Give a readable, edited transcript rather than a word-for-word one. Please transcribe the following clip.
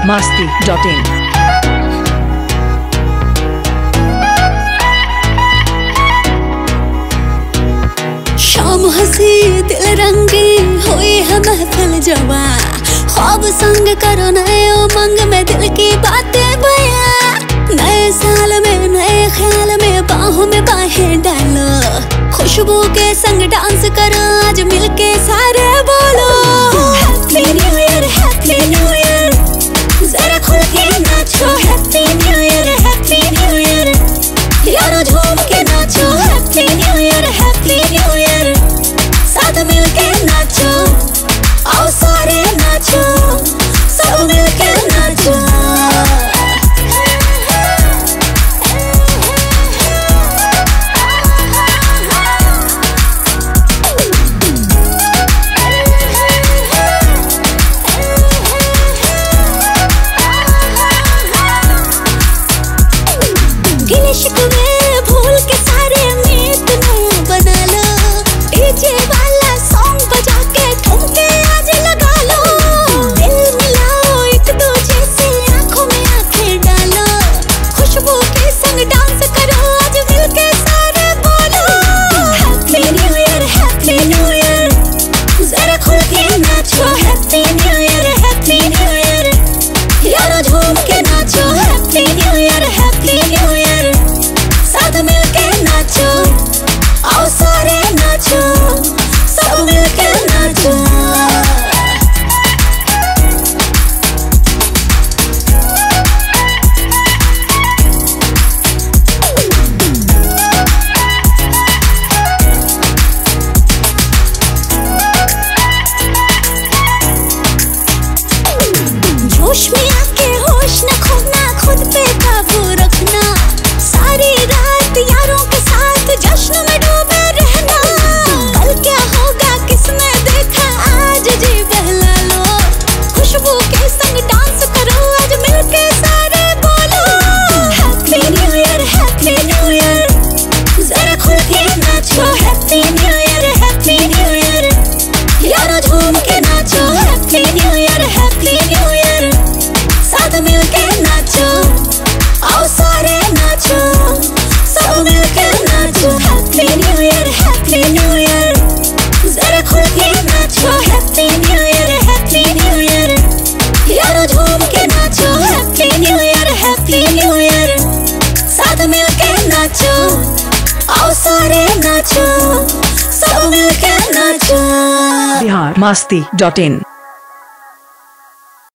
biharmasti.in। शाम हंसी दिल रंगी हुई है महफिल जवा, ख्वाब संग करो नए उमंग में दिल की बातें बयां। नए साल में नए ख्याल में बाहों में बाहें डालो, खुशबू के संग डांस करो आज मिलके सारे बोलो happy new year, happy new year. जरा खुल के नाचो happy new year, happy new year. यारो झूम के नाचो happy new year, happy new year. साथ मिलके नाचो, आओ सारे नाचो, सब मिलके नाचो। गिले शिकवे भूल के सारे मीत नया बना लो, डीजे वाला सॉन्ग बजा के ठुमके आज लगा लो। दिल मिलाओ एक दूजे से, आंखों में आंखें डालो, खुशबू के संग डांस करो आज मिलके सारे बोलो happy new year, happy new year. जरा खुल के नाचो happy new year, happy new year. यारो झूम के नाचो happy new year, happy new year. साथ मिलके नाचो, आओ सारे नाचो, सब मिलके नाचो। जोश में आके होश न खोना, खुद पे काबू रखना, सारी रात यारों के साथ जश्न में डूबे रहना। कल क्या होगा किसने देखा, आज जी बहला लो, खुशबू के संग डांस करो आज मिलके सारे बोलो happy new year, happy new year. जरा खुल के नाचो happy new year, happy new year. यारो झूम के नाचो happy new year, happy new year. साथ मिलके नाचो, आओ सारे नाचो, सब मिलके नाचो happy new year, happy new year. जरा खुल के नाचो happy new year, happy new year. यारो झूम के नाचो happy new year, happy new year. साथ मिलके नाचो, आओ सारे नाचो, सब मिलके नाचो। biharmasti.in।